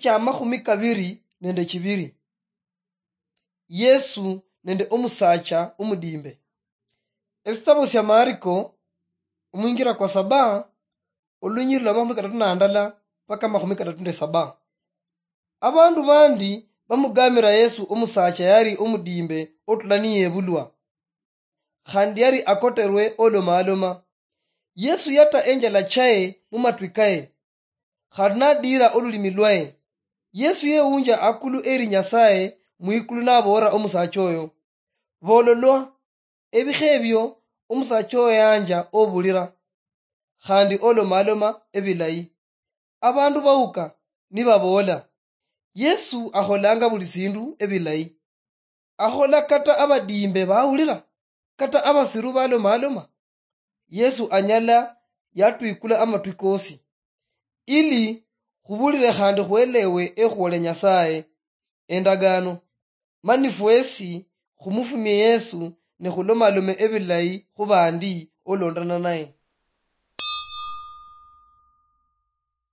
cha mahumi kabiri nende chibiri. Yesu nende omusacha umudimbe. Esitabo sya Mariko umwingira kwa saba olunyirira mahumi katatu na andala paka mahumi katatu nde saba. Abandu bandi bamugamira Yesu omusacha yari omudimbe otulani yebulwa. Khandi yari akoterwe olomaloma. Yesu yata enjala chaye mumatwikaye. Khandi nadira olulimi lwaye. Yesu yeunja akulu eri Nyasaye mwikulu nabora omusacha oyo. Bololwa ebikhebyo omusacha oyo yanja obulira. Khandi olomaloma ebilayi. Abandu bauka nibabola. Yesu akholanga buli sindu ebilayi. Akhola kata abadimbe bawulira. Kata abasiru balomaloma. Yesu anyala yatwikula amatwi kosi. Ili khubulire khandi khwelewe ekhuole Nyasaye endagano. Manifwesi khumufumye Yesu ne khulomalome ebilayi khubandi olondana naye.